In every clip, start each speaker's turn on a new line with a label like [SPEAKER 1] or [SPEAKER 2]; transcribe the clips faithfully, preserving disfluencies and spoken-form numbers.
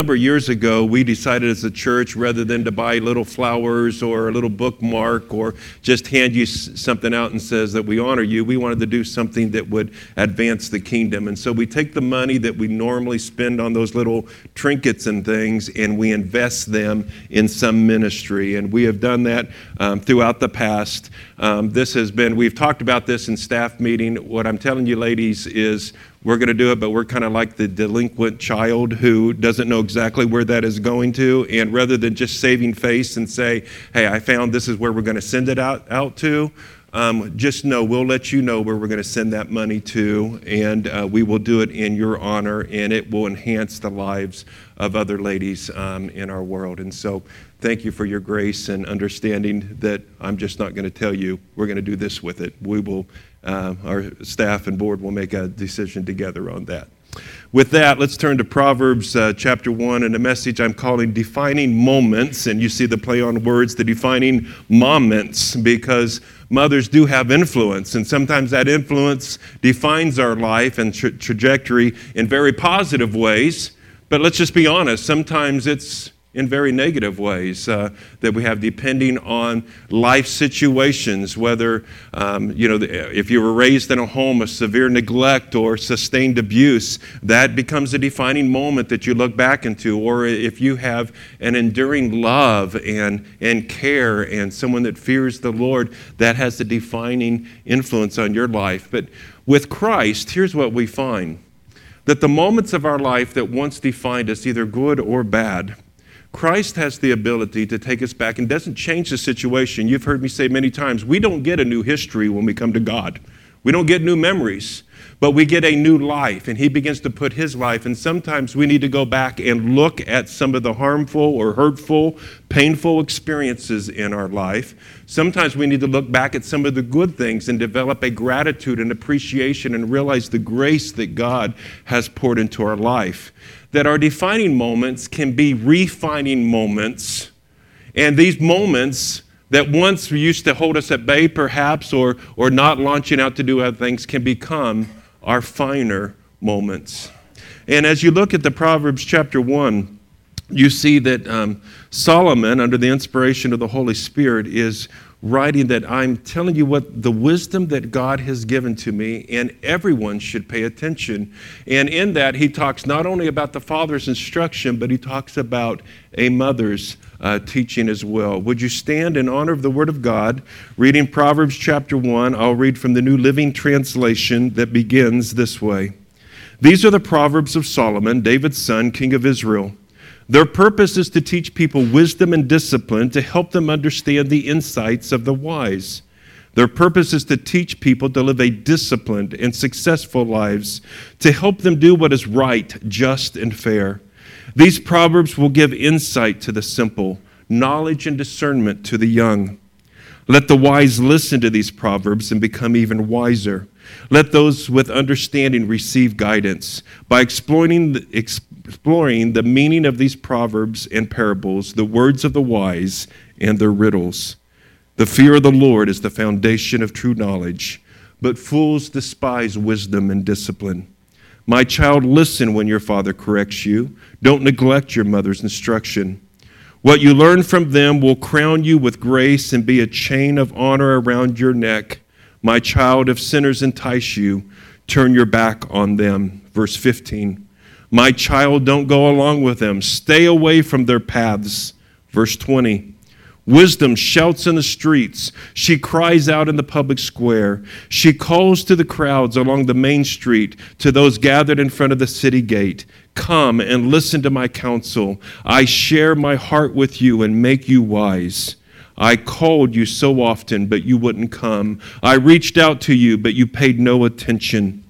[SPEAKER 1] number of years ago, we decided as a church, rather than to buy little flowers or a little bookmark or just hand you something out and says that we honor you, we wanted to do something that would advance the kingdom. And so we take the money that we normally spend on those little trinkets and things, and we invest them in some ministry. And we have done that um, throughout the past. Um, this has been, we've talked about this in staff meeting. What I'm telling you, ladies, is we're going to do it, but we're kind of like the delinquent child who doesn't know exactly where that is going to. And rather than just saving face and say, hey, I found this is where we're going to send it out, out to, um, just know we'll let you know where we're going to send that money to. And uh, we will do it in your honor, and it will enhance the lives of other ladies um, in our world. And so thank you for your grace and understanding that I'm just not going to tell you we're going to do this with it. We will, uh, our staff and board will make a decision together on that. With that, let's turn to Proverbs uh, chapter one and a message I'm calling Defining Moments. And you see the play on words, the defining moments, because mothers do have influence. And sometimes that influence defines our life and tra- trajectory in very positive ways. But let's just be honest, sometimes it's in very negative ways uh, that we have, depending on life situations, whether, um, you know, if you were raised in a home of severe neglect or sustained abuse, that becomes a defining moment that you look back into. Or if you have an enduring love and, and care and someone that fears the Lord, that has a defining influence on your life. But with Christ, here's what we find, that the moments of our life that once defined us, either good or bad, Christ has the ability to take us back and doesn't change the situation. You've heard me say many times, we don't get a new history when we come to God. We don't get new memories, but we get a new life, and he begins to put his life. And sometimes we need to go back and look at some of the harmful or hurtful, painful experiences in our life. Sometimes we need to look back at some of the good things and develop a gratitude and appreciation and realize the grace that God has poured into our life. That our defining moments can be refining moments, and these moments that once used to hold us at bay perhaps, or, or not launching out to do other things, can become our finer moments. And as you look at the Proverbs chapter one, you see that um, Solomon, under the inspiration of the Holy Spirit, is writing that I'm telling you what the wisdom that God has given to me, and everyone should pay attention. And in that, he talks not only about the father's instruction, but he talks about a mother's uh, teaching as well. Would you stand in honor of the Word of God, reading Proverbs chapter one? I'll read from the New Living Translation that begins this way. These are the Proverbs of Solomon, David's son, king of Israel. Their purpose is to teach people wisdom and discipline, to help them understand the insights of the wise. Their purpose is to teach people to live a disciplined and successful lives, to help them do what is right, just, and fair. These proverbs will give insight to the simple, knowledge and discernment to the young. Let the wise listen to these proverbs and become even wiser. Let those with understanding receive guidance. By exploring the, exploring the meaning of these proverbs and parables, the words of the wise and their riddles. The fear of the Lord is the foundation of true knowledge, but fools despise wisdom and discipline. My child, listen when your father corrects you. Don't neglect your mother's instruction. What you learn from them will crown you with grace and be a chain of honor around your neck. My child, if sinners entice you, turn your back on them. Verse fifteen. My child, don't go along with them. Stay away from their paths. Verse twenty. Wisdom shouts in the streets. She cries out in the public square. She calls to the crowds along the main street, to those gathered in front of the city gate. Come and listen to my counsel. I share my heart with you and make you wise. I called you so often, but you wouldn't come. I reached out to you, but you paid no attention.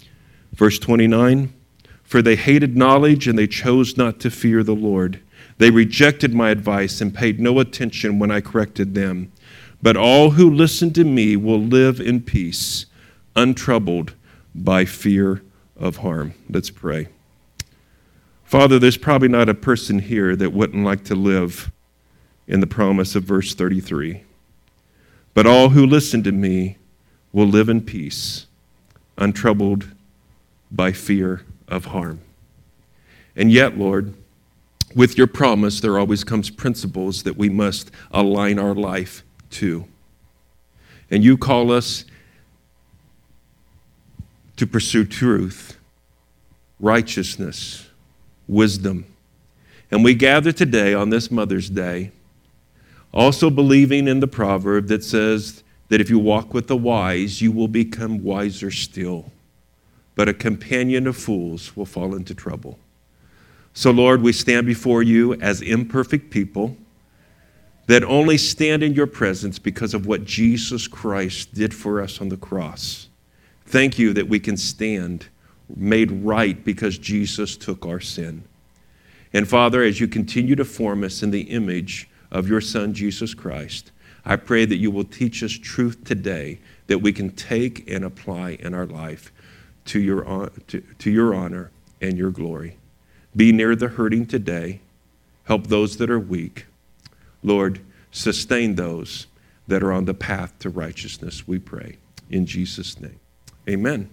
[SPEAKER 1] Verse twenty-nine, for they hated knowledge and they chose not to fear the Lord. They rejected my advice and paid no attention when I corrected them. But all who listen to me will live in peace, untroubled by fear of harm. Let's pray. Father, there's probably not a person here that wouldn't like to live in the promise of verse thirty-three. But all who listen to me will live in peace, untroubled by fear of harm. And yet, Lord, with your promise, there always comes principles that we must align our life to. And you call us to pursue truth, righteousness, wisdom. And we gather today on this Mother's Day, also believing in the proverb that says that if you walk with the wise, you will become wiser still. But a companion of fools will fall into trouble. So, Lord, we stand before you as imperfect people that only stand in your presence because of what Jesus Christ did for us on the cross. Thank you that we can stand made right because Jesus took our sin. And Father, as you continue to form us in the image of your Son, Jesus Christ, I pray that you will teach us truth today that we can take and apply in our life to your, to, to your honor and your glory. Be near the hurting today. Help those that are weak. Lord, sustain those that are on the path to righteousness, we pray. In Jesus' name, amen.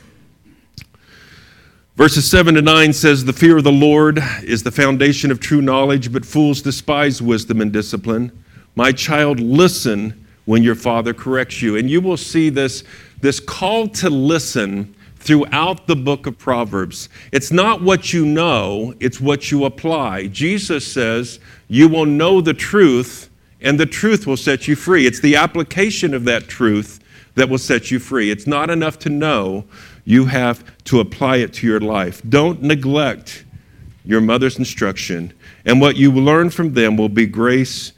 [SPEAKER 1] Verses seven to nine says, the fear of the Lord is the foundation of true knowledge, but fools despise wisdom and discipline. My child, listen when your father corrects you. And you will see this, this call to listen throughout the book of Proverbs. It's not what you know, it's what you apply. Jesus says, you will know the truth, and the truth will set you free. It's the application of that truth that will set you free. It's not enough to know. You have to apply it to your life. Don't neglect your mother's instruction, and what you learn from them will be grace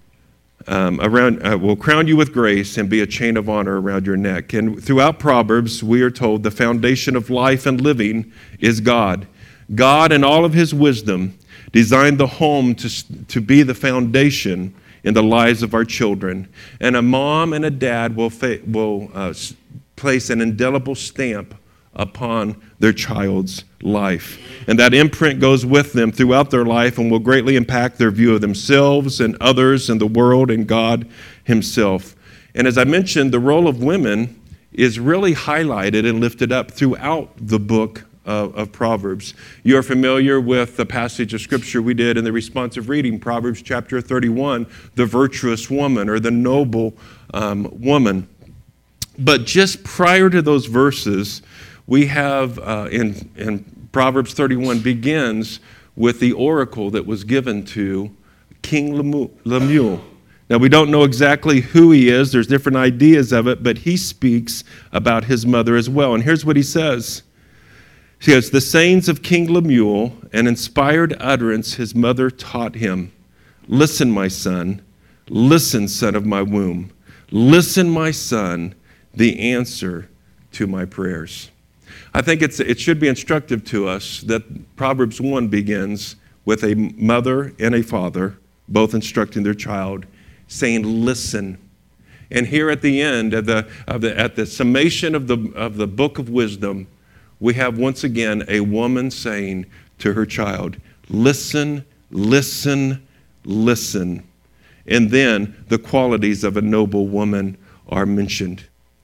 [SPEAKER 1] um, around. Uh, will crown you with grace and be a chain of honor around your neck. And throughout Proverbs, we are told the foundation of life and living is God. God, in all of His wisdom, designed the home to to be the foundation in the lives of our children, and a mom and a dad will fa- will. Uh, place an indelible stamp upon their child's life. And that imprint goes with them throughout their life and will greatly impact their view of themselves and others and the world and God Himself. And as I mentioned, the role of women is really highlighted and lifted up throughout the book of, of Proverbs. You're familiar with the passage of Scripture we did in the responsive reading, Proverbs chapter thirty-one, the virtuous woman or the noble um, woman. But just prior to those verses, we have uh, in, in Proverbs thirty-one begins with the oracle that was given to King Lemuel. Now, we don't know exactly who he is. There's different ideas of it, but he speaks about his mother as well. And here's what he says. He goes, the sayings of King Lemuel, an inspired utterance his mother taught him. Listen, my son. Listen, son of my womb. Listen, my son, the answer to my prayers. I think it's, it should be instructive to us that Proverbs one begins with a mother and a father, both instructing their child, saying, listen. And here at the end, of the, of the, at the summation of the, of the book of wisdom, we have once again a woman saying to her child, listen, listen, listen. And then the qualities of a noble woman are mentioned.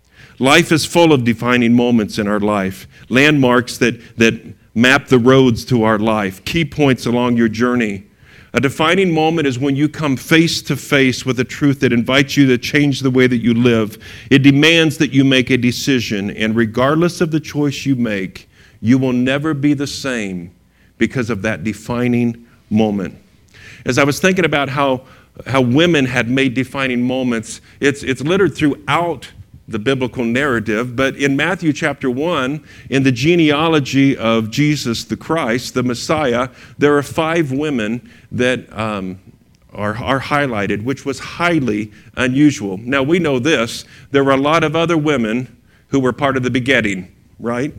[SPEAKER 1] Life is full of defining moments in our life, landmarks that, that map the roads to our life, key points along your journey. A defining moment is when you come face to face with a truth that invites you to change the way that you live. It demands that you make a decision, and regardless of the choice you make, you will never be the same because of that defining moment. As I was thinking about how, how women had made defining moments, it's, it's littered throughout the biblical narrative, but in Matthew chapter one, in the genealogy of Jesus the Christ, the Messiah, there are five women that um, are, are highlighted, which was highly unusual. Now, we know this. There were a lot of other women who were part of the begetting, right?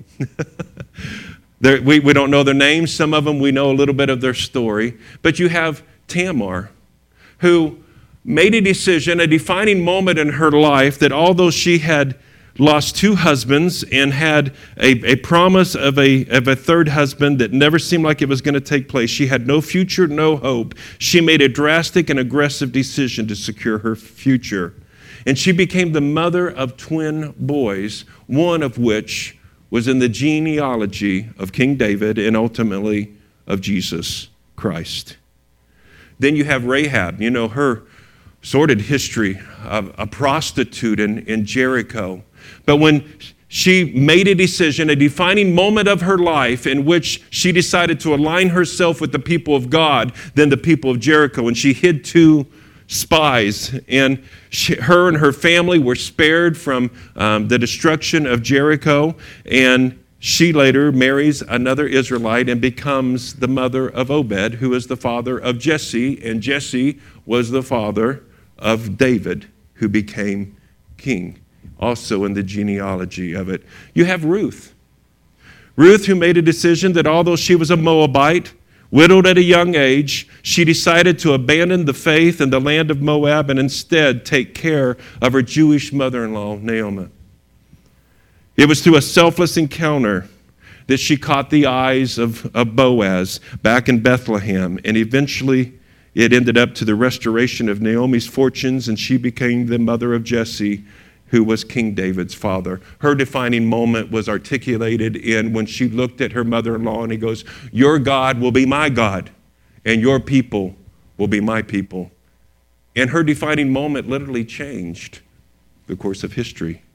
[SPEAKER 1] there, we, we don't know their names. Some of them, we know a little bit of their story. But you have Tamar, who made a decision, a defining moment in her life, that although she had lost two husbands and had a, a promise of a, of a third husband that never seemed like it was going to take place, she had no future, no hope. She made a drastic and aggressive decision to secure her future. And she became the mother of twin boys, one of which was in the genealogy of King David and ultimately of Jesus Christ. Then you have Rahab, you know, her sordid history of a prostitute in, in Jericho. But when she made a decision, a defining moment of her life in which she decided to align herself with the people of God than the people of Jericho, and she hid two spies, and she, her and her family were spared from um, the destruction of Jericho, and she later marries another Israelite and becomes the mother of Obed, who is the father of Jesse, and Jesse was the father of David, who became king, also in the genealogy of it. You have Ruth. Ruth, who made a decision that although she was a Moabite, widowed at a young age, she decided to abandon the faith in the land of Moab and instead take care of her Jewish mother-in-law, Naomi. It was through a selfless encounter that she caught the eyes of, of Boaz back in Bethlehem, and eventually it ended up to the restoration of Naomi's fortunes, and she became the mother of Jesse, who was King David's father. Her defining moment was articulated in when she looked at her mother-in-law and he goes, "Your God will be my God, and your people will be my people." And her defining moment literally changed the course of history.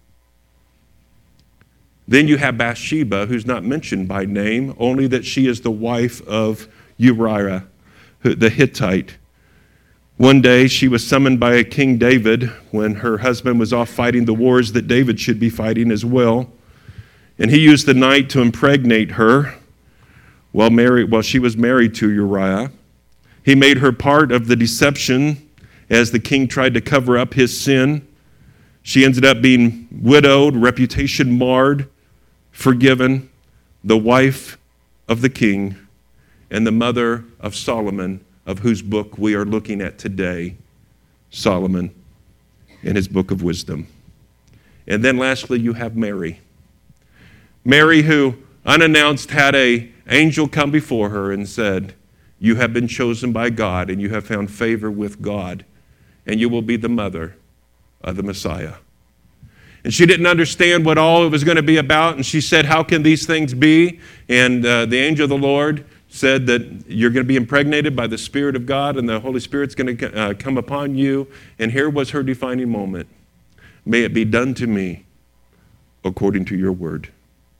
[SPEAKER 1] Then you have Bathsheba, who's not mentioned by name, only that she is the wife of Uriah, the Hittite. One day she was summoned by King David when her husband was off fighting the wars that David should be fighting as well. And he used the night to impregnate her while, married, while she was married to Uriah. He made her part of the deception as the king tried to cover up his sin. She ended up being widowed, reputation marred, forgiven, the wife of the king, and the mother of Solomon, of whose book we are looking at today, Solomon, in his book of wisdom. And then lastly, you have Mary. Mary, who unannounced had an angel come before her and said, "You have been chosen by God, and you have found favor with God, and you will be the mother of the Messiah." And she didn't understand what all it was going to be about, and she said, "How can these things be?" And uh, the angel of the Lord said that you're going to be impregnated by the Spirit of God, and the Holy Spirit's going to uh, come upon you. And here was her defining moment. "May it be done to me according to your word."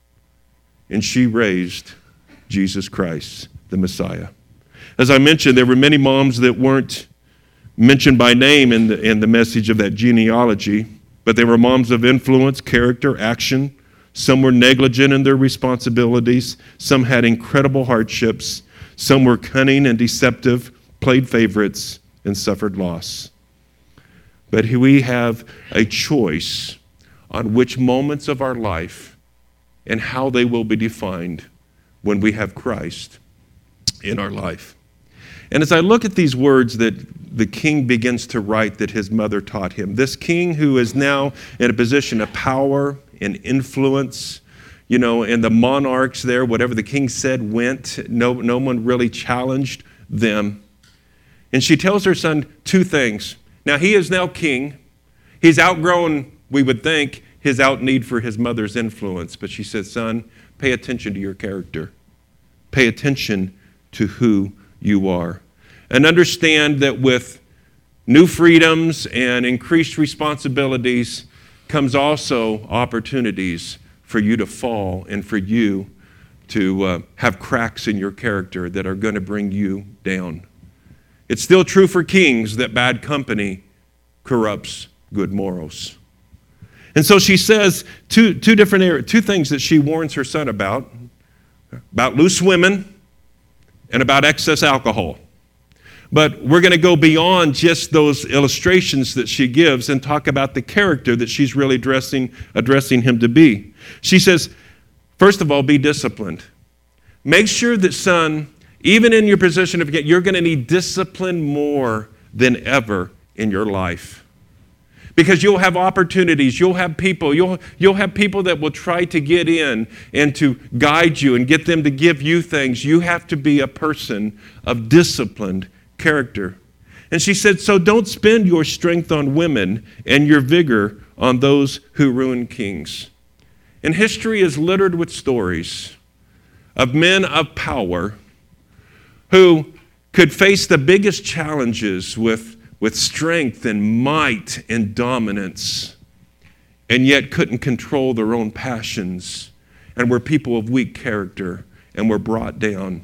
[SPEAKER 1] And she raised Jesus Christ, the Messiah. As I mentioned, there were many moms that weren't mentioned by name in the, in the message of that genealogy, but they were moms of influence, character, action. Some were negligent in their responsibilities. Some had incredible hardships. Some were cunning and deceptive, played favorites, and suffered loss. But we have a choice on which moments of our life and how they will be defined when we have Christ in our life. And as I look at these words that the king begins to write that his mother taught him, this king who is now in a position of power and influence, you know, and the monarchs there, whatever the king said went. No, no one really challenged them. And she tells her son two things. Now, he is now king. He's outgrown, we would think, his out need for his mother's influence. But she says, "Son, pay attention to your character. Pay attention to who you are. And understand that with new freedoms and increased responsibilities comes also opportunities for you to fall and for you to uh, have cracks in your character that are going to bring you down. It's still true for kings that bad company corrupts good morals." And so she says two, two different areas, two things that she warns her son about, about loose women and about excess alcohol. But we're going to go beyond just those illustrations that she gives and talk about the character that she's really addressing, addressing him to be. She says, first of all, be disciplined. Make sure that, son, even in your position of, you're going to need discipline more than ever in your life. Because you'll have opportunities, you'll have people, you'll, you'll have people that will try to get in and to guide you and get them to give you things. You have to be a person of disciplined character. And she said, so don't spend your strength on women and your vigor on those who ruin kings. And history is littered with stories of men of power who could face the biggest challenges with, with strength and might and dominance, and yet couldn't control their own passions, and were people of weak character and were brought down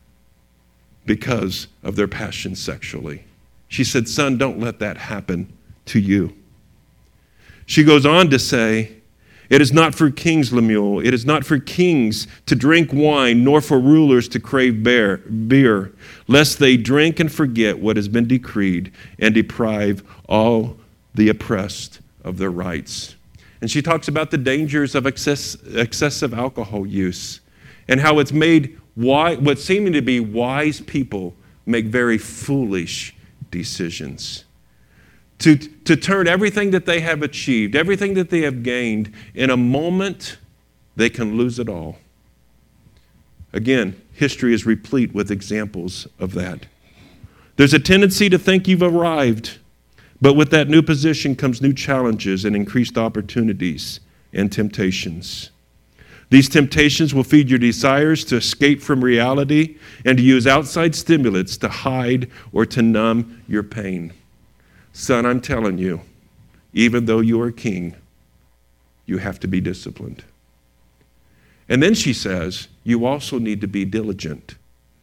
[SPEAKER 1] because of their passion sexually. She said, son, don't let that happen to you. She goes on to say, it is not for kings, Lemuel, it is not for kings to drink wine, nor for rulers to crave beer, beer, lest they drink and forget what has been decreed and deprive all the oppressed of their rights. And she talks about the dangers of excess, excessive alcohol use and how it's made wise, what seeming to be wise people make very foolish decisions. To, to turn everything that they have achieved, everything that they have gained, in a moment, they can lose it all. Again, history is replete with examples of that. There's a tendency to think you've arrived, but with that new position comes new challenges and increased opportunities and temptations. These temptations will feed your desires to escape from reality and to use outside stimulants to hide or to numb your pain. Son, I'm telling you, even though you are king, you have to be disciplined. And then she says, you also need to be diligent.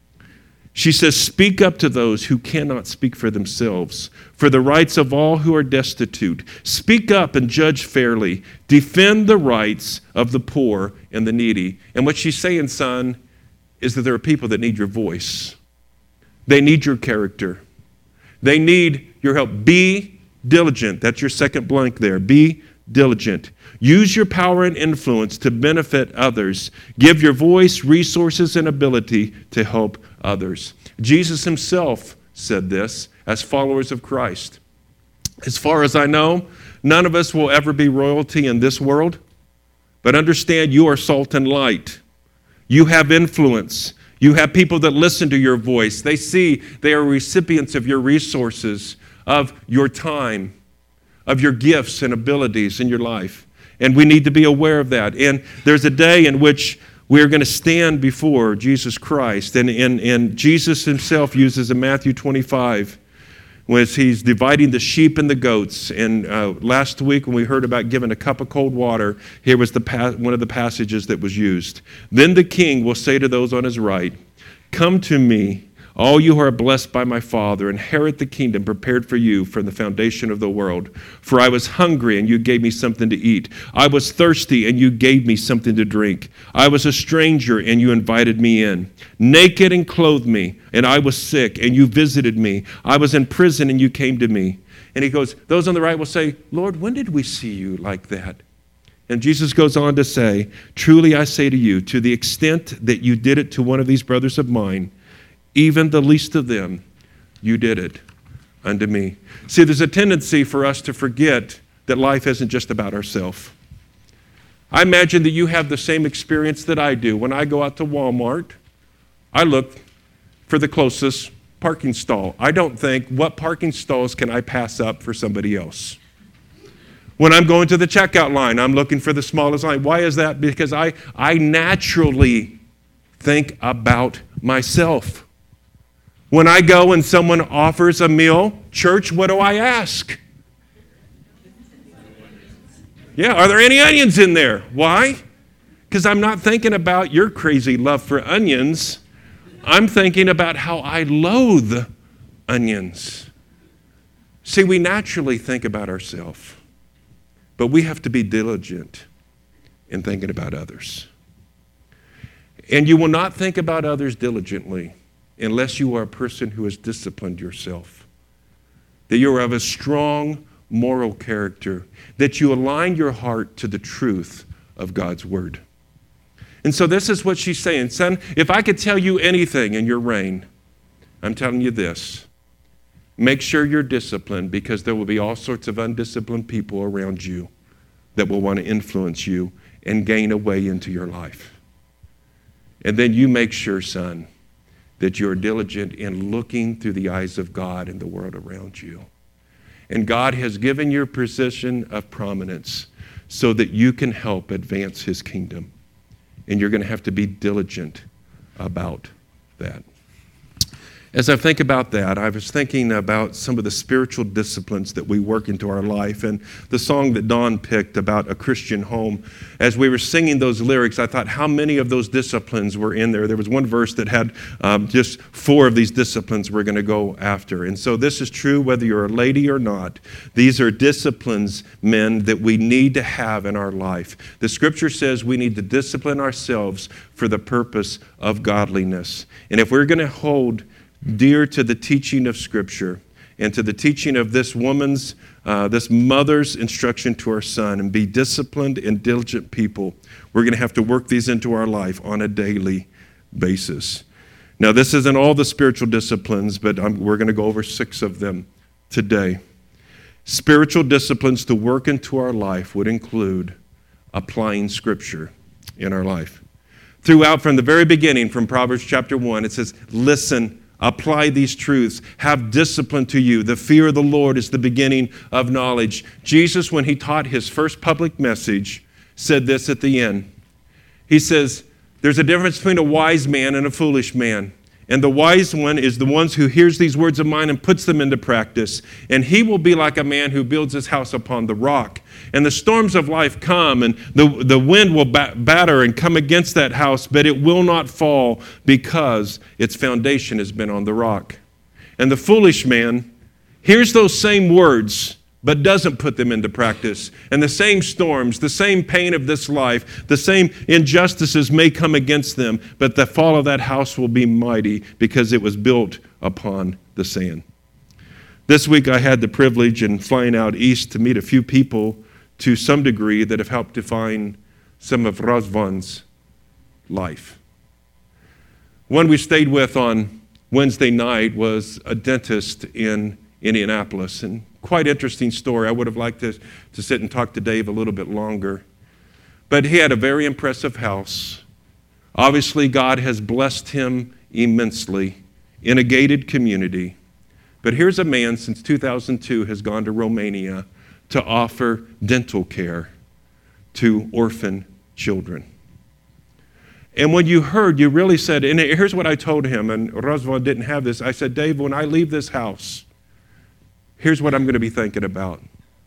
[SPEAKER 1] She says, speak up to those who cannot speak for themselves, for the rights of all who are destitute. Speak up and judge fairly. Defend the rights of the poor and the needy. And what she's saying, son, is that there are people that need your voice. They need your character. They need your help. Be diligent. That's your second blank there. Be diligent. Use your power and influence to benefit others. Give your voice, resources, and ability to help others. Jesus himself said this as followers of Christ. As far as I know, none of us will ever be royalty in this world, but understand you are salt and light. You have influence. You have people that listen to your voice. They see they are recipients of your resources, of your time, of your gifts and abilities in your life. And we need to be aware of that. And there's a day in which we're going to stand before Jesus Christ. And, and, and Jesus himself uses in Matthew twenty-five, when he's dividing the sheep and the goats. And uh, last week when we heard about giving a cup of cold water, here was the pa- one of the passages that was used. Then the king will say to those on his right, come to me, all you who are blessed by my Father, inherit the kingdom prepared for you from the foundation of the world. For I was hungry, and you gave me something to eat. I was thirsty, and you gave me something to drink. I was a stranger, and you invited me in. Naked, and clothed me, and I was sick, and you visited me. I was in prison, and you came to me. And he goes, those on the right will say, Lord, when did we see you like that? And Jesus goes on to say, truly I say to you, to the extent that you did it to one of these brothers of mine, even the least of them, you did it unto me. See, there's a tendency for us to forget that life isn't just about ourselves. I imagine that you have the same experience that I do. When I go out to Walmart, I look for the closest parking stall. I don't think, what parking stalls can I pass up for somebody else? When I'm going to the checkout line, I'm looking for the smallest line. Why is that? Because I, I naturally think about myself. When I go and someone offers a meal, church, what do I ask? Yeah, are there any onions in there? Why? Because I'm not thinking about your crazy love for onions. I'm thinking about how I loathe onions. See, we naturally think about ourselves, but we have to be diligent in thinking about others. And you will not think about others diligently unless you are a person who has disciplined yourself, that you are of a strong moral character, that you align your heart to the truth of God's word. And so this is what she's saying. Son, if I could tell you anything in your reign, I'm telling you this. Make sure you're disciplined, because there will be all sorts of undisciplined people around you that will want to influence you and gain a way into your life. And then you make sure, son, that you're diligent in looking through the eyes of God in the world around you. And God has given you a position of prominence so that you can help advance his kingdom. And you're going to have to be diligent about that. As I think about that, I was thinking about some of the spiritual disciplines that we work into our life. And the song that Dawn picked about a Christian home, as we were singing those lyrics, I thought how many of those disciplines were in there. There was one verse that had um, just four of these disciplines we're going to go after. And so this is true whether you're a lady or not. These are disciplines, men, that we need to have in our life. The scripture says we need to discipline ourselves for the purpose of godliness. And if we're going to hold dear to the teaching of Scripture and to the teaching of this woman's, uh, this mother's instruction to her son, and be disciplined and diligent people, we're going to have to work these into our life on a daily basis. Now, this isn't all the spiritual disciplines, but I'm, we're going to go over six of them today. Spiritual disciplines to work into our life would include applying Scripture in our life. Throughout, from the very beginning, from Proverbs chapter one, it says, listen, apply these truths. Have discipline to you. The fear of the Lord is the beginning of knowledge. Jesus, when he taught his first public message, said this at the end. He says, there's a difference between a wise man and a foolish man. And the wise one is the one who hears these words of mine and puts them into practice. And he will be like a man who builds his house upon the rock. And the storms of life come, and the, the wind will bat, batter and come against that house, but it will not fall because its foundation has been on the rock. And the foolish man hears those same words, but doesn't put them into practice. And the same storms, the same pain of this life, the same injustices may come against them, but the fall of that house will be mighty because it was built upon the sand. This week I had the privilege in flying out east to meet a few people to some degree that have helped define some of Razvan's life. One we stayed with on Wednesday night was a dentist in Indianapolis, and quite interesting story. I would have liked to, to sit and talk to Dave a little bit longer. But he had a very impressive house. Obviously, God has blessed him immensely in a gated community. But here's a man since two thousand two has gone to Romania to offer dental care to orphan children. And when you heard, you really said, and here's what I told him, and Razvan didn't have this. I said, Dave, when I leave this house, here's what I'm going to be thinking about.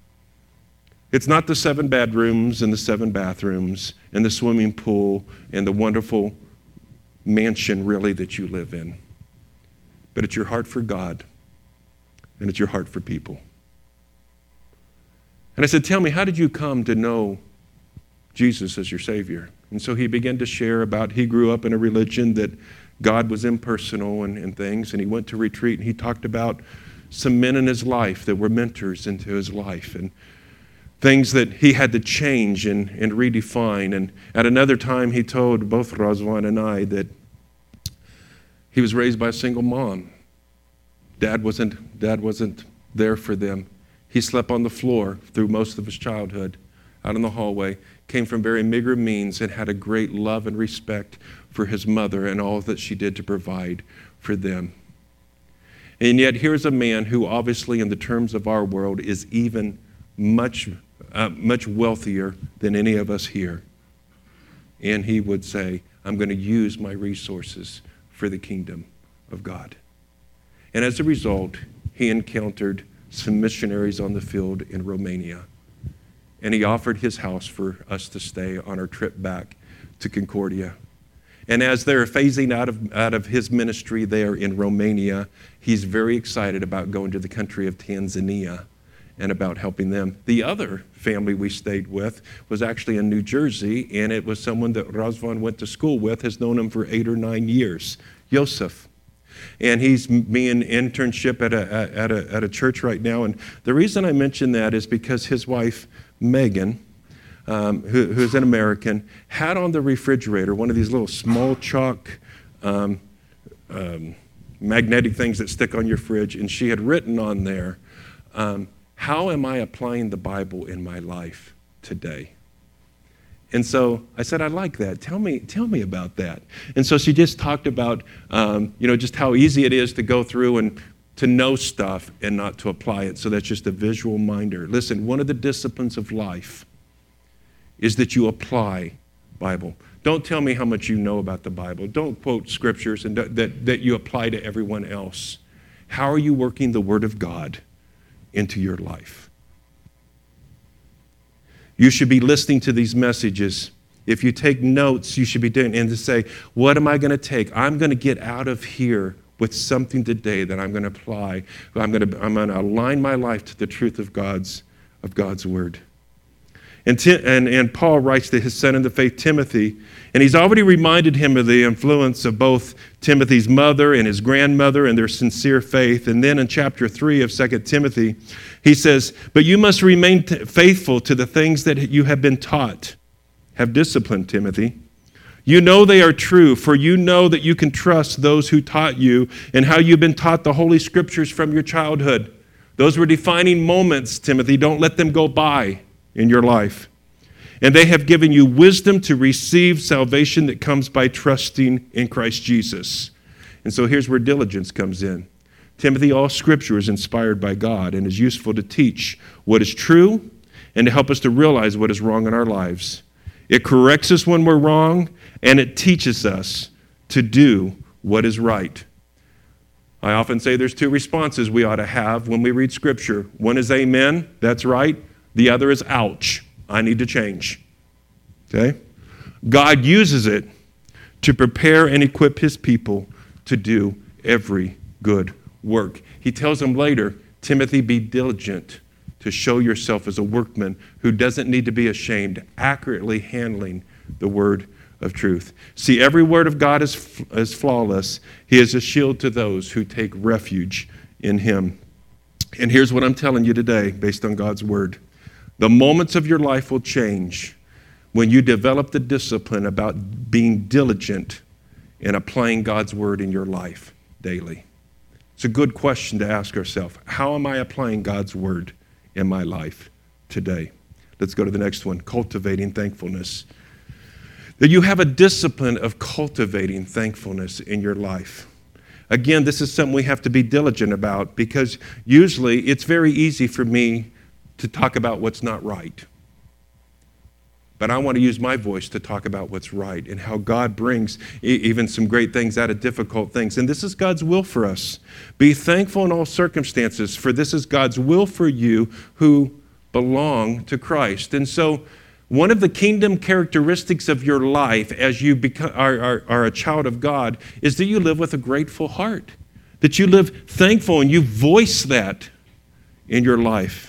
[SPEAKER 1] It's not the seven bedrooms and the seven bathrooms and the swimming pool and the wonderful mansion, really, that you live in. But it's your heart for God, and it's your heart for people. And I said, tell me, how did you come to know Jesus as your Savior? And so he began to share about, he grew up in a religion that God was impersonal and, and things, and he went to retreat, and he talked about some men in his life that were mentors into his life, and things that he had to change and, and redefine. And at another time, he told both Razvan and I that he was raised by a single mom. Dad wasn't, Dad wasn't there for them. He slept on the floor through most of his childhood, out in the hallway, came from very meager means, and had a great love and respect for his mother and all that she did to provide for them. And yet here's a man who obviously, in the terms of our world, is even much, uh, much wealthier than any of us here. And he would say, I'm going to use my resources for the kingdom of God. And as a result, he encountered some missionaries on the field in Romania. And he offered his house for us to stay on our trip back to Concordia. And as they're phasing out of, out of his ministry there in Romania, he's very excited about going to the country of Tanzania and about helping them. The other family we stayed with was actually in New Jersey, and it was someone that Razvan went to school with, has known him for eight or nine years, Joseph. And he's being internship at a, at a, at a church right now. And the reason I mention that is because his wife, Megan, Um, who, who's an American, had on the refrigerator one of these little small chalk um, um, magnetic things that stick on your fridge, and she had written on there, um, how am I applying the Bible in my life today? And so I said, I like that. Tell me, tell me about that. And so she just talked about, um, you know, just how easy it is to go through and to know stuff and not to apply it. So that's just a visual reminder. Listen, one of the disciplines of life is that you apply Bible. Don't tell me how much you know about the Bible. Don't quote scriptures and that, that, that you apply to everyone else. How are you working the Word of God into your life? You should be listening to these messages. If you take notes, you should be doing and to say, what am I going to take? I'm going to get out of here with something today that I'm going to apply. I'm going to, I'm going to align my life to the truth of God's, of God's Word. And, Tim, and, and Paul writes to his son in the faith, Timothy, and he's already reminded him of the influence of both Timothy's mother and his grandmother and their sincere faith. And then in chapter three of Second Timothy, he says, but you must remain t- faithful to the things that you have been taught. Have discipline, Timothy. You know they are true, for you know that you can trust those who taught you and how you've been taught the Holy Scriptures from your childhood. Those were defining moments, Timothy. Don't let them go by in your life. And they have given you wisdom to receive salvation that comes by trusting in Christ Jesus. And so here's where diligence comes in. Timothy, all Scripture is inspired by God and is useful to teach what is true and to help us to realize what is wrong in our lives. It corrects us when we're wrong, and it teaches us to do what is right. I often say there's two responses we ought to have when we read Scripture. One is amen, that's right. The other is ouch, I need to change. Okay? God uses it to prepare and equip his people to do every good work. He tells them later, Timothy, be diligent to show yourself as a workman who doesn't need to be ashamed, accurately handling the word of truth. See, every word of God is, is flawless. He is a shield to those who take refuge in him. And here's what I'm telling you today, based on God's word. The moments of your life will change when you develop the discipline about being diligent in applying God's word in your life daily. It's a good question to ask ourselves. How am I applying God's word in my life today? Let's go to the next one, cultivating thankfulness. That you have a discipline of cultivating thankfulness in your life. Again, this is something we have to be diligent about because usually it's very easy for me to talk about what's not right. But I want to use my voice to talk about what's right and how God brings e- even some great things out of difficult things. And this is God's will for us. Be thankful in all circumstances, for this is God's will for you who belong to Christ. And so one of the kingdom characteristics of your life as you become, are, are, are a child of God is that you live with a grateful heart, that you live thankful and you voice that in your life.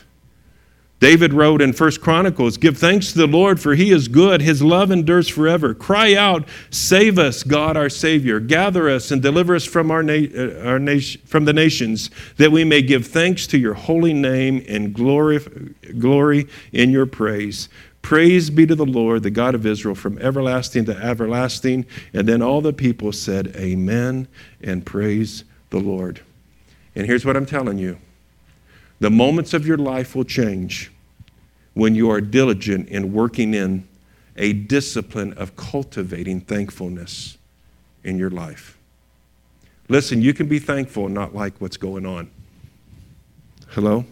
[SPEAKER 1] David wrote in First Chronicles, give thanks to the Lord, for he is good. His love endures forever. Cry out, save us, God our Savior. Gather us and deliver us from our, na- our nation, from the nations, that we may give thanks to your holy name and glory, glory in your praise. Praise be to the Lord, the God of Israel, from everlasting to everlasting. And then all the people said, amen, and praise the Lord. And here's what I'm telling you. The moments of your life will change when you are diligent in working in a discipline of cultivating thankfulness in your life. Listen, you can be thankful and not like what's going on. Hello?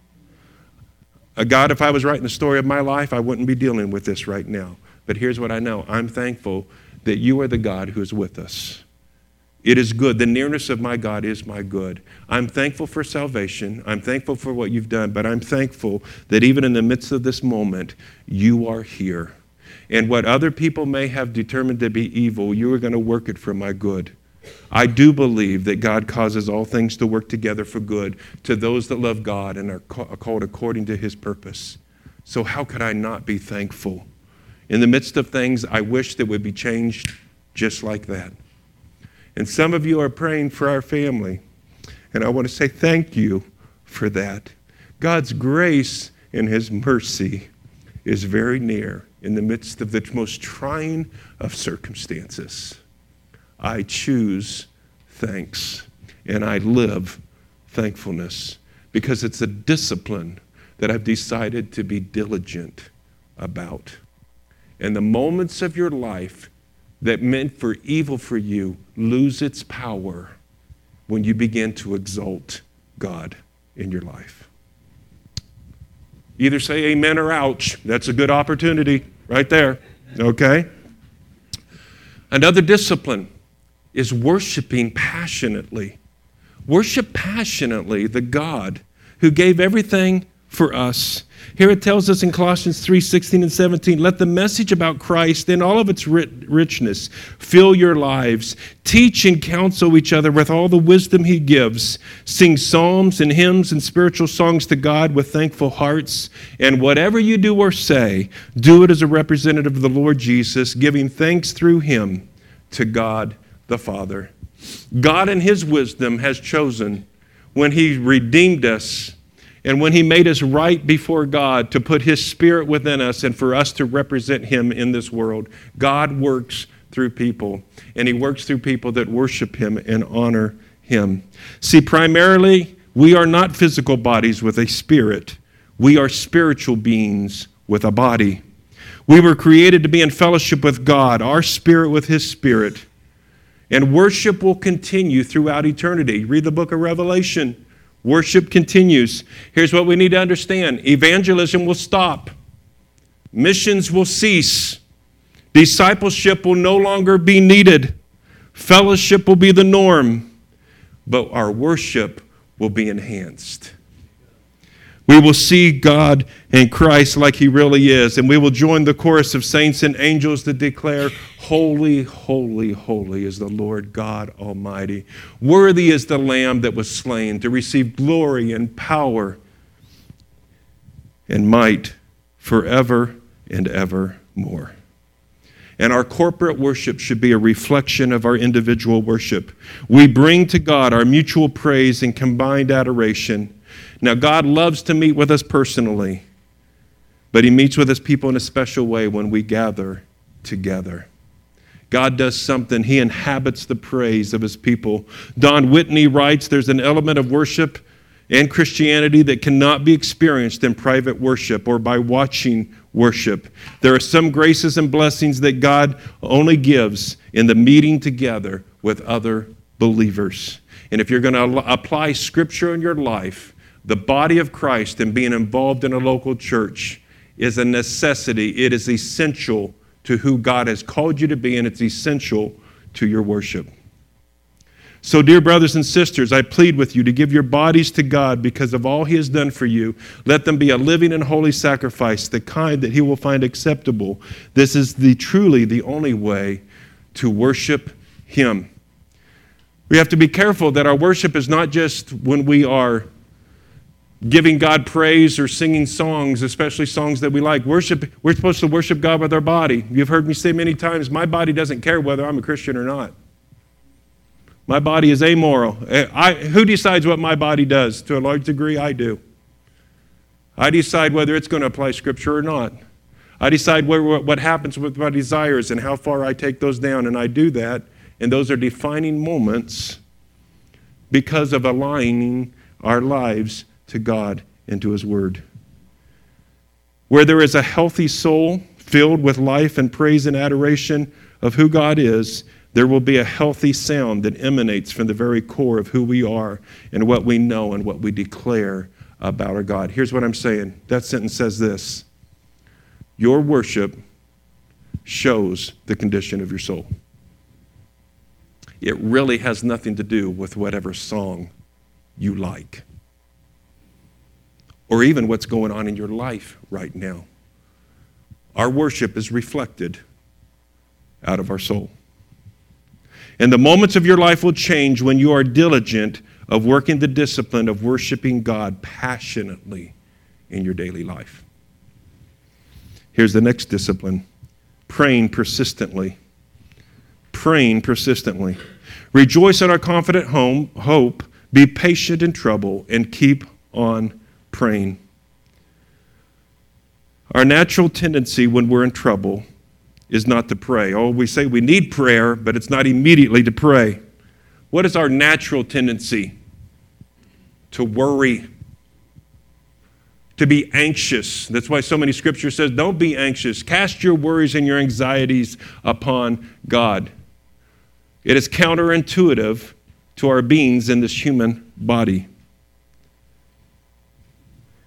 [SPEAKER 1] Uh, God, if I was writing the story of my life, I wouldn't be dealing with this right now. But here's what I know. I'm thankful that you are the God who is with us. It is good. The nearness of my God is my good. I'm thankful for salvation. I'm thankful for what you've done, but I'm thankful that even in the midst of this moment, you are here. And what other people may have determined to be evil, you are going to work it for my good. I do believe that God causes all things to work together for good to those that love God and are called according to his purpose. So how could I not be thankful? In the midst of things I wish that would be changed just like that. And some of you are praying for our family. And I want to say thank you for that. God's grace and his mercy is very near in the midst of the most trying of circumstances. I choose thanks and I live thankfulness because it's a discipline that I've decided to be diligent about. And the moments of your life that meant for evil for you lose its power when you begin to exalt God in your life. Either say amen or ouch. That's a good opportunity right there, okay? Another discipline is worshiping passionately. Worship passionately the God who gave everything for us. Here it tells us in Colossians three, sixteen and seventeen, let the message about Christ in all of its richness fill your lives. Teach and counsel each other with all the wisdom he gives. Sing psalms and hymns and spiritual songs to God with thankful hearts. And whatever you do or say, do it as a representative of the Lord Jesus, giving thanks through him to God the Father. God in his wisdom has chosen, when he redeemed us and when he made us right before God, to put his Spirit within us and for us to represent him in this world. God works through people, and he works through people that worship him and honor him. See, primarily, we are not physical bodies with a spirit. We are spiritual beings with a body. We were created to be in fellowship with God, our spirit with his spirit. And worship will continue throughout eternity. Read the book of Revelation. Worship continues. Here's what we need to understand. Evangelism will stop. Missions will cease. Discipleship will no longer be needed. Fellowship will be the norm. But our worship will be enhanced. We will see God and Christ like he really is, and we will join the chorus of saints and angels that declare, holy, holy, holy is the Lord God Almighty. Worthy is the Lamb that was slain to receive glory and power and might forever and evermore. And our corporate worship should be a reflection of our individual worship. We bring to God our mutual praise and combined adoration. Now, God loves to meet with us personally, but he meets with his people in a special way when we gather together. God does something. He inhabits the praise of his people. Don Whitney writes, there's an element of worship and Christianity that cannot be experienced in private worship or by watching worship. There are some graces and blessings that God only gives in the meeting together with other believers. And if you're going to apply Scripture in your life, the body of Christ and being involved in a local church is a necessity. It is essential to who God has called you to be, and it's essential to your worship. So, dear brothers and sisters, I plead with you to give your bodies to God because of all he has done for you. Let them be a living and holy sacrifice, the kind that he will find acceptable. This is the truly the only way to worship him. We have to be careful that our worship is not just when we are giving God praise or singing songs, especially songs that we like. Worship, we're supposed to worship God with our body. You've heard me say many times, my body doesn't care whether I'm a Christian or not. My body is amoral. I, who decides what my body does? To a large degree, I do. I decide whether it's going to apply Scripture or not. I decide where, what happens with my desires and how far I take those down, and I do that. And those are defining moments because of aligning our lives to God and to his word. Where there is a healthy soul filled with life and praise and adoration of who God is, there will be a healthy sound that emanates from the very core of who we are and what we know and what we declare about our God. Here's what I'm saying. That sentence says this: your worship shows the condition of your soul. It really has nothing to do with whatever song you like, or even what's going on in your life right now. Our worship is reflected out of our soul. And the moments of your life will change when you are diligent of working the discipline of worshiping God passionately in your daily life. Here's the next discipline: praying persistently. Praying persistently. Rejoice in our confident home, hope, be patient in trouble, and keep on praying. Our natural tendency when we're in trouble is not to pray. Oh, we say we need prayer, but it's not immediately to pray. What is our natural tendency? To worry, to be anxious. That's why so many scripture says, don't be anxious. Cast your worries and your anxieties upon God. It is counterintuitive to our beings in this human body.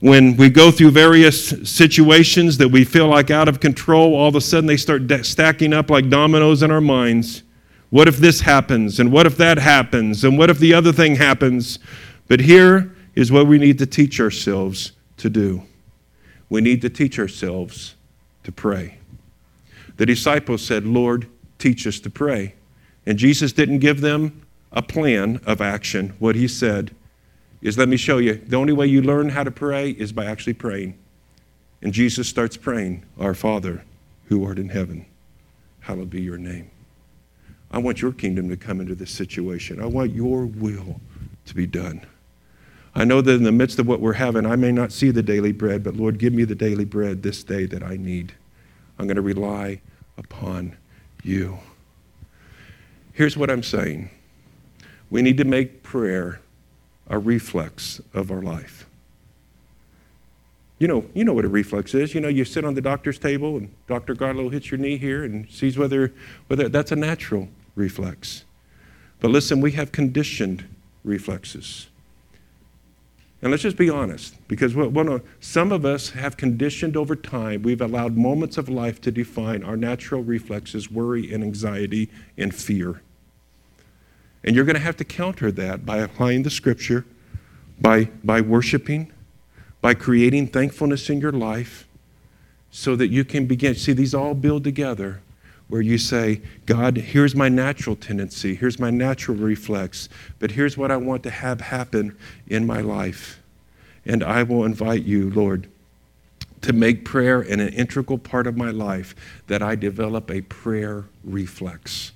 [SPEAKER 1] When we go through various situations that we feel like out of control, all of a sudden they start de- stacking up like dominoes in our minds. What if this happens? And what if that happens? And what if the other thing happens? But here is what we need to teach ourselves to do. We need to teach ourselves to pray. The disciples said, Lord, teach us to pray. And Jesus didn't give them a plan of action. What he said is, let me show you. The only way you learn how to pray is by actually praying. And Jesus starts praying, Our Father, who art in heaven, hallowed be your name. I want your kingdom to come into this situation. I want your will to be done. I know that in the midst of what we're having, I may not see the daily bread, but Lord, give me the daily bread this day that I need. I'm going to rely upon you. Here's what I'm saying. We need to make prayer a reflex of our life. You know, you know what a reflex is. You know, you sit on the doctor's table and Doctor Garlow hits your knee here and sees whether, whether that's a natural reflex. But listen, we have conditioned reflexes. And let's just be honest, because one of, some of us have conditioned over time. We've allowed moments of life to define our natural reflexes, worry and anxiety and fear. And you're going to have to counter that by applying the Scripture, by, by worshiping, by creating thankfulness in your life so that you can begin. See, these all build together where you say, God, here's my natural tendency, here's my natural reflex, but here's what I want to have happen in my life. And I will invite you, Lord, to make prayer an integral part of my life, that I develop a prayer reflex.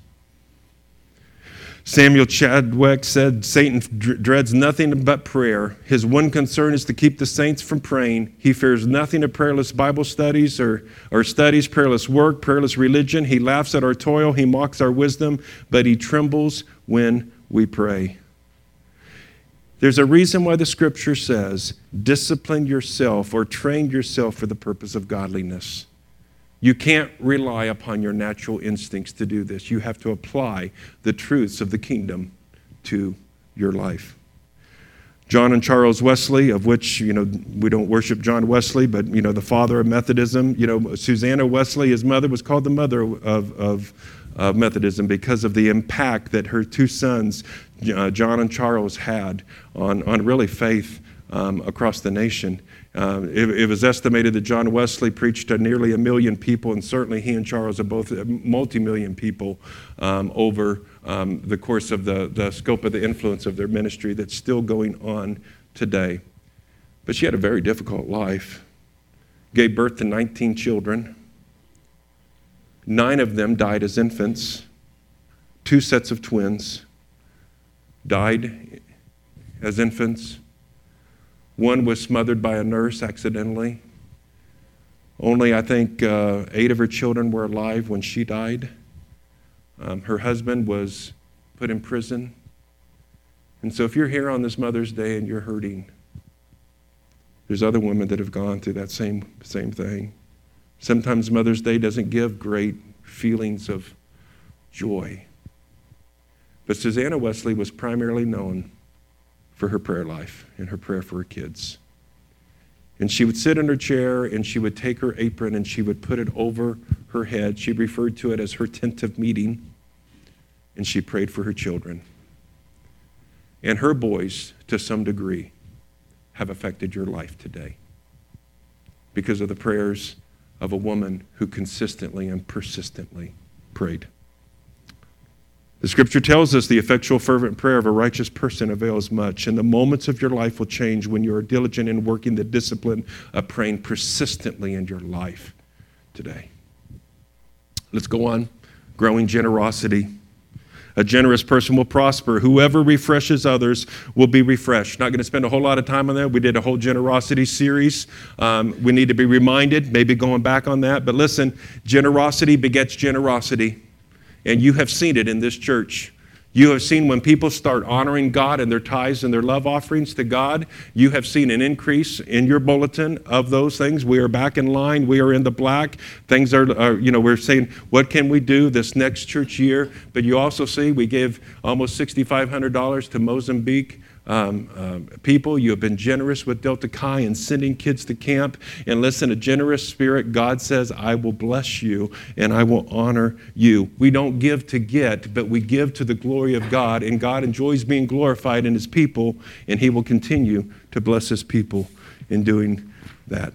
[SPEAKER 1] Samuel Chadwick said, Satan dreads nothing but prayer. His one concern is to keep the saints from praying. He fears nothing of prayerless Bible studies or, or studies, prayerless work, prayerless religion. He laughs at our toil. He mocks our wisdom, but he trembles when we pray. There's a reason why the Scripture says, discipline yourself or train yourself for the purpose of godliness. You can't rely upon your natural instincts to do this. You have to apply the truths of the kingdom to your life. John and Charles Wesley, of which, you know, we don't worship John Wesley, but, you know, the father of Methodism. You know, Susanna Wesley, his mother, was called the mother of, of, of Methodism because of the impact that her two sons, uh, John and Charles, had on, on really faith um, across the nation. Uh, it, it was estimated that John Wesley preached to nearly a million people, and certainly he and Charles are both multi-million people um, over um, the course of the, the scope of the influence of their ministry that's still going on today. But she had a very difficult life. Gave birth to nineteen children. Nine of them died as infants. Two sets of twins died as infants. One was smothered by a nurse accidentally. Only, I think, uh, eight of her children were alive when she died. Um, her husband was put in prison. And so if you're here on this Mother's Day and you're hurting, there's other women that have gone through that same, same thing. Sometimes Mother's Day doesn't give great feelings of joy. But Susanna Wesley was primarily known for her prayer life and her prayer for her kids. And she would sit in her chair and she would take her apron and she would put it over her head. She referred to it as her tent of meeting. And she prayed for her children. And her boys, to some degree, have affected your life today because of the prayers of a woman who consistently and persistently prayed. The Scripture tells us the effectual fervent prayer of a righteous person avails much, and the moments of your life will change when you are diligent in working the discipline of praying persistently in your life today. Let's go on. Growing generosity. A generous person will prosper. Whoever refreshes others will be refreshed. Not going to spend a whole lot of time on that. We did a whole generosity series. Um, we need to be reminded, maybe going back on that. But listen, generosity begets generosity. And you have seen it in this church. You have seen when people start honoring God and their tithes and their love offerings to God, you have seen an increase in your bulletin of those things. We are back in line. We are in the black. Things are, are you know, we're saying, what can we do this next church year? But you also see we gave almost six thousand five hundred dollars to Mozambique um, um, people. You have been generous with Delta Chi and sending kids to camp. And listen, a generous spirit, God says, I will bless you and I will honor you. We don't give to get, but we give to the glory of God. And God enjoys being glorified in his people, and he will continue to bless his people in doing that.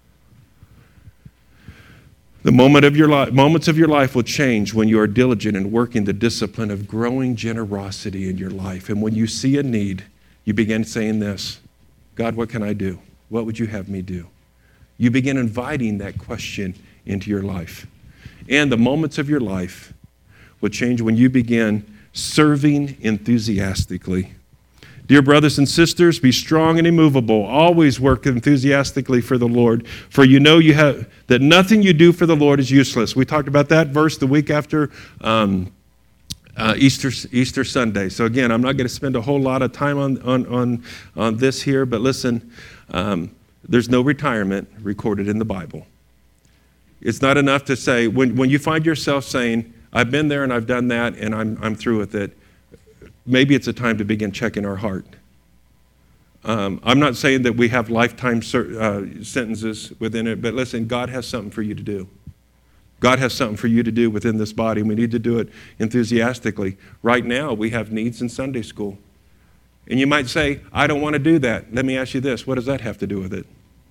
[SPEAKER 1] The moment of your life, moments of your life will change when you are diligent in working the discipline of growing generosity in your life. And when you see a need, you begin saying this, God, what can I do? What would you have me do? You begin inviting that question into your life. And the moments of your life will change when you begin serving enthusiastically. Dear brothers and sisters, be strong and immovable. Always work enthusiastically for the Lord, for you know you have that nothing you do for the Lord is useless. We talked about that verse the week after um, uh, Easter Easter Sunday. So again, I'm not going to spend a whole lot of time on on on, on this here, but listen, um, there's no retirement recorded in the Bible. It's not enough to say when when you find yourself saying, "I've been there and I've done that, and I'm I'm through with it." Maybe it's a time to begin checking our heart. Um, I'm not saying that we have lifetime uh, sentences within it, but listen, God has something for you to do. God has something for you to do within this body, and we need to do it enthusiastically. Right now, we have needs in Sunday school. And you might say, I don't want to do that. Let me ask you this, what does that have to do with it?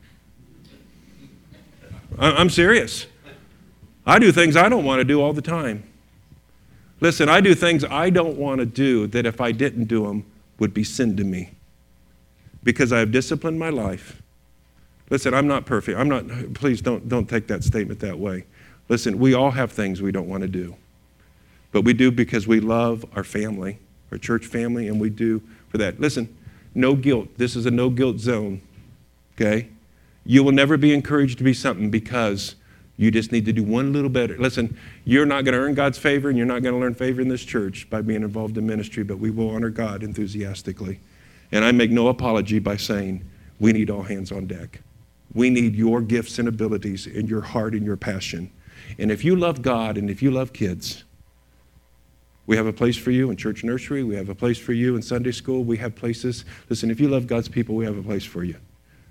[SPEAKER 1] I'm serious. I do things I don't want to do all the time. Listen, I do things I don't want to do that if I didn't do them would be sin to me because I have disciplined my life. Listen, I'm not perfect. I'm not, please don't, don't take that statement that way. Listen, we all have things we don't want to do, but we do because we love our family, our church family, and we do for that. Listen, no guilt. This is a no guilt zone, okay? You will never be encouraged to be something because you just need to do one little better. Listen, you're not going to earn God's favor, and you're not going to learn favor in this church by being involved in ministry, but we will honor God enthusiastically. And I make no apology by saying we need all hands on deck. We need your gifts and abilities and your heart and your passion. And if you love God and if you love kids, we have a place for you in church nursery. We have a place for you in Sunday school. We have places. Listen, if you love God's people, we have a place for you.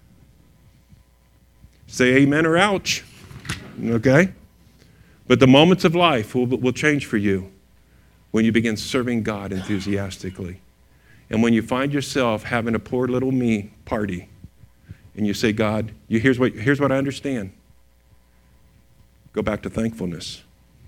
[SPEAKER 1] Say amen or ouch. Okay? But the moments of life will, will change for you when you begin serving God enthusiastically. And when you find yourself having a poor little me party, and you say, God, you, here's, what, here's what I understand. Go back to thankfulness.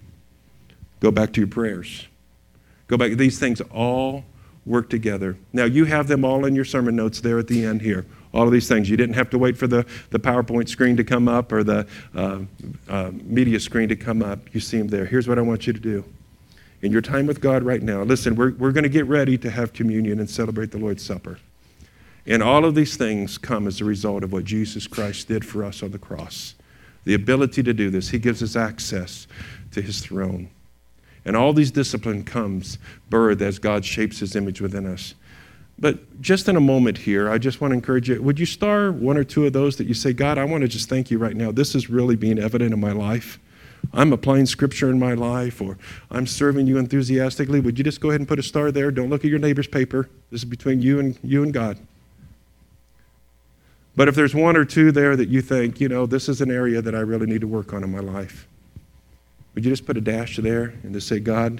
[SPEAKER 1] Go back to your prayers. Go back. These things all work together. Now, you have them all in your sermon notes there at the end here. All of these things. You didn't have to wait for the, the PowerPoint screen to come up or the uh, uh, media screen to come up. You see them there. Here's what I want you to do. In your time with God right now, listen, we're, we're going to get ready to have communion and celebrate the Lord's Supper. And all of these things come as a result of what Jesus Christ did for us on the cross. The ability to do this. He gives us access to his throne. And all these discipline comes birthed as God shapes his image within us. But just in a moment here, I just want to encourage you, would you star one or two of those that you say, God, I want to just thank you right now. This is really being evident in my life. I'm applying scripture in my life, or I'm serving you enthusiastically. Would you just go ahead and put a star there? Don't look at your neighbor's paper. This is between you and you and God. But if there's one or two there that you think, you know, this is an area that I really need to work on in my life, would you just put a dash there and just say, God,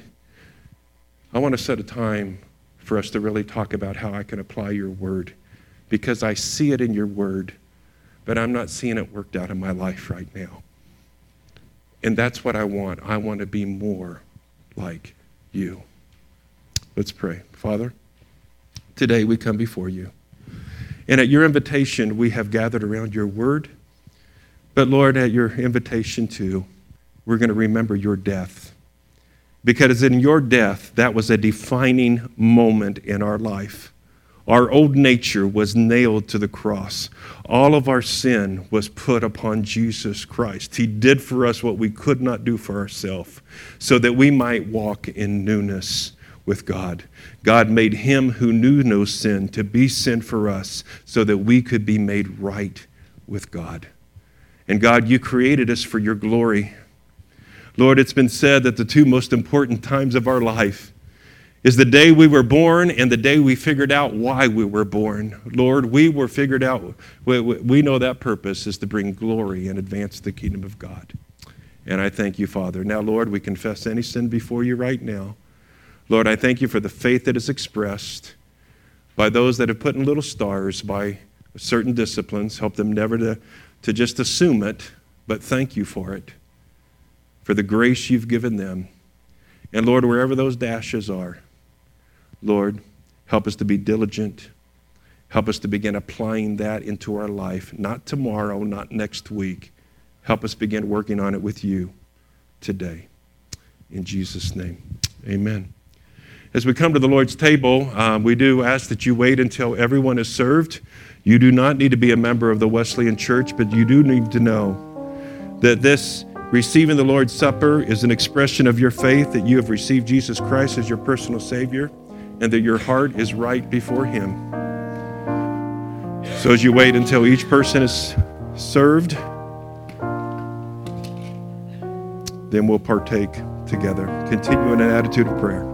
[SPEAKER 1] I want to set a time for us to really talk about how I can apply your word, because I see it in your word, but I'm not seeing it worked out in my life right now. And that's what I want. I want to be more like you. Let's pray. Father, today we come before you. And at your invitation, we have gathered around your word. But Lord, at your invitation too, we're going to remember your death. Because in your death, that was a defining moment in our life. Our old nature was nailed to the cross. All of our sin was put upon Jesus Christ. He did for us what we could not do for ourselves, so that we might walk in newness with God. God made him who knew no sin to be sin for us, so that we could be made right with God. And God, you created us for your glory. Lord, it's been said that the two most important times of our life is the day we were born and the day we figured out why we were born. Lord, we were figured out, we, we know that purpose is to bring glory and advance the kingdom of God. And I thank you, Father. Now, Lord, we confess any sin before you right now. Lord, I thank you for the faith that is expressed by those that have put in little stars by certain disciplines. Help them never to, to just assume it, but thank you for it, for the grace you've given them. And Lord, wherever those dashes are, Lord, help us to be diligent. Help us to begin applying that into our life, not tomorrow, not next week. Help us begin working on it with you today. In Jesus' name, amen. As we come to the Lord's table, um, we do ask that you wait until everyone is served. You do not need to be a member of the Wesleyan Church, but you do need to know that this receiving the Lord's Supper is an expression of your faith, that you have received Jesus Christ as your personal Savior, and that your heart is right before Him. So as you wait until each person is served, then we'll partake together. Continue in an attitude of prayer.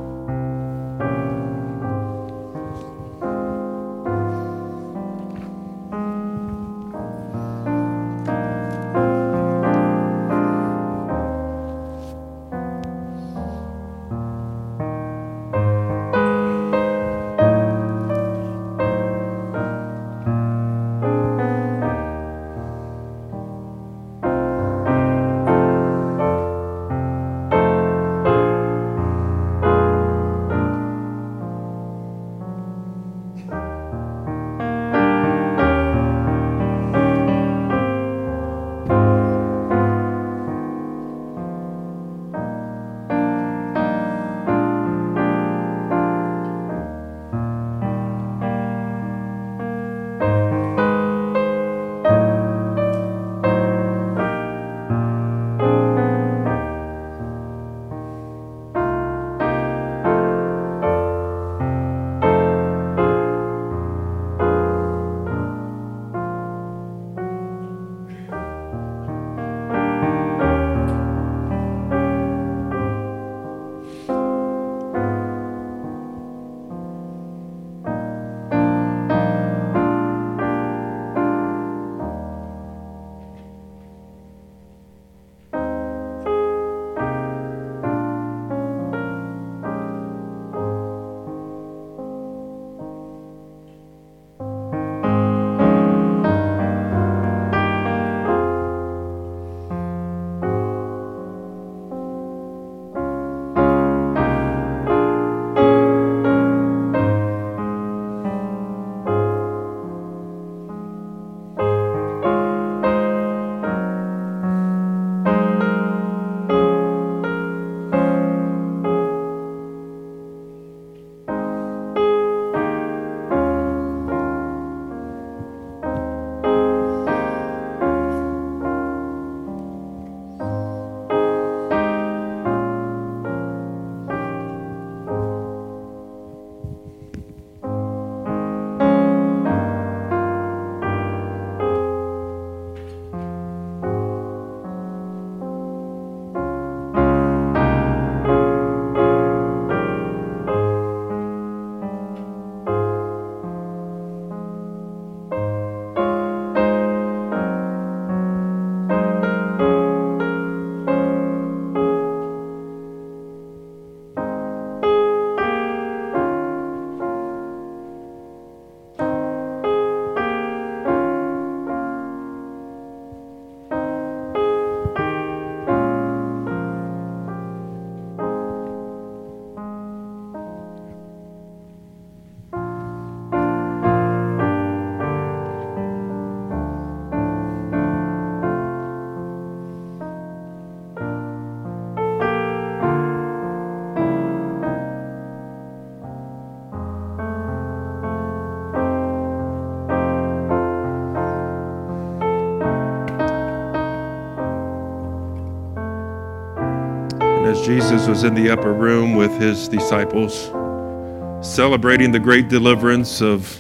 [SPEAKER 1] as Jesus was in the upper room with his disciples, celebrating the great deliverance of,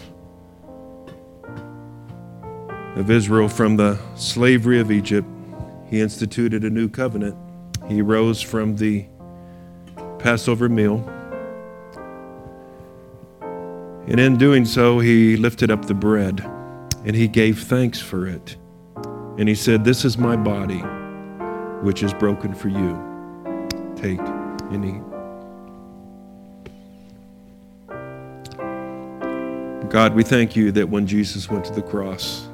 [SPEAKER 1] of Israel from the slavery of Egypt, he instituted a new covenant. He rose from the Passover meal, And in doing so, he lifted up the bread and he gave thanks for it. And he said, "This is my body, which is broken for you. Take and eat." God, we thank you that when Jesus went to the cross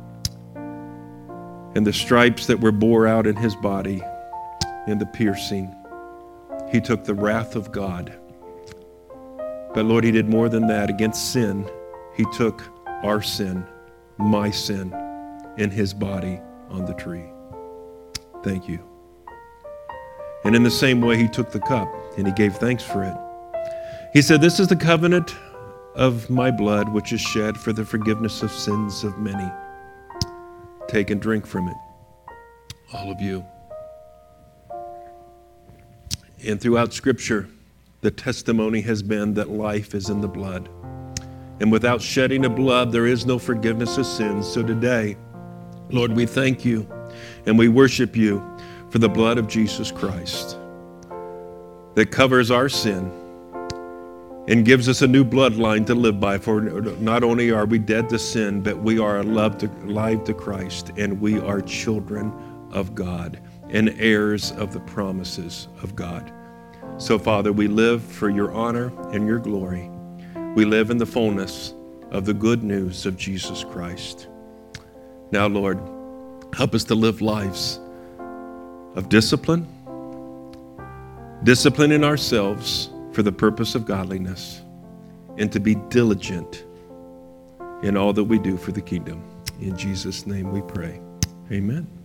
[SPEAKER 1] and the stripes that were bore out in his body and the piercing, he took the wrath of God. But Lord, he did more than that. Against sin, he took our sin, my sin, in his body on the tree. Thank you. And in the same way, he took the cup and he gave thanks for it. He said, "This is the covenant of my blood, which is shed for the forgiveness of sins of many. Take and drink from it, all of you." And throughout Scripture, the testimony has been that life is in the blood. And without shedding of blood, there is no forgiveness of sins. So today, Lord, we thank you and we worship you for the blood of Jesus Christ that covers our sin and gives us a new bloodline to live by. For not only are we dead to sin, but we are alive to, alive to Christ, and we are children of God and heirs of the promises of God. So, Father, we live for your honor and your glory. We live in the fullness of the good news of Jesus Christ. Now, Lord, help us to live lives of discipline, discipline in ourselves for the purpose of godliness, and to be diligent in all that we do for the kingdom. In Jesus' name we pray. Amen.